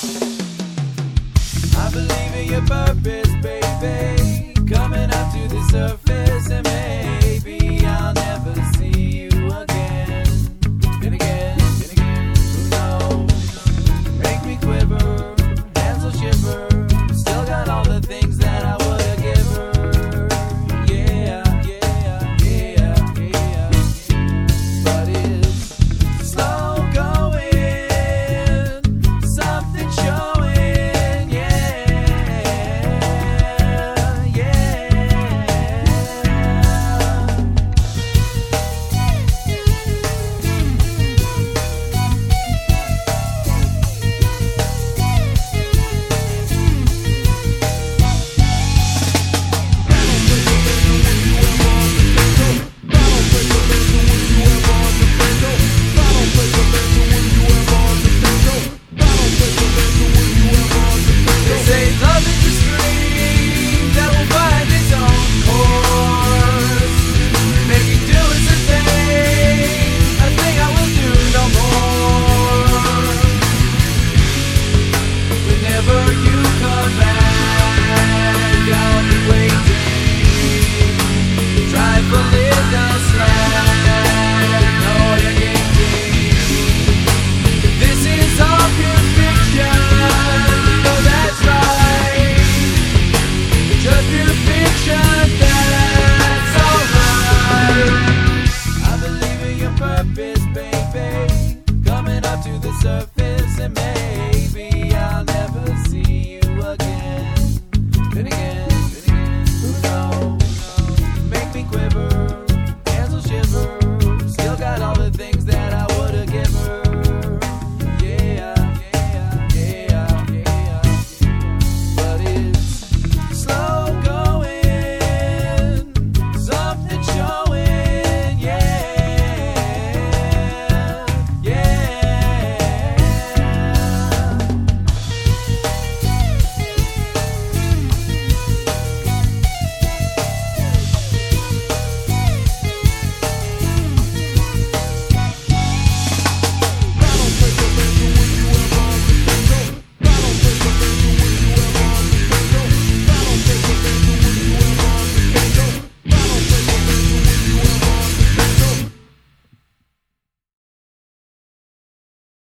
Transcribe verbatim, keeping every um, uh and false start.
I believe in your purpose, baby. Coming up to the surface, and maybe I'll never see you again. Then again, then again, who knows? Make me quiver, hands will shiver. Still got all the things that I would give her. Yeah, yeah, yeah, yeah. But it's slow going, something showing. Yeah, yeah. They say love is a stream that will find its own course. Maybe do is a thing, a thing I will do no more. Whenever you come back, I'll be waiting. Trifling the slack, know you're gaining. This is all pure fiction, no, that's right. Just pure fiction, that's alright. I believe in your purpose, baby. Coming up to the surface, and maybe I'll never see you again. Then again.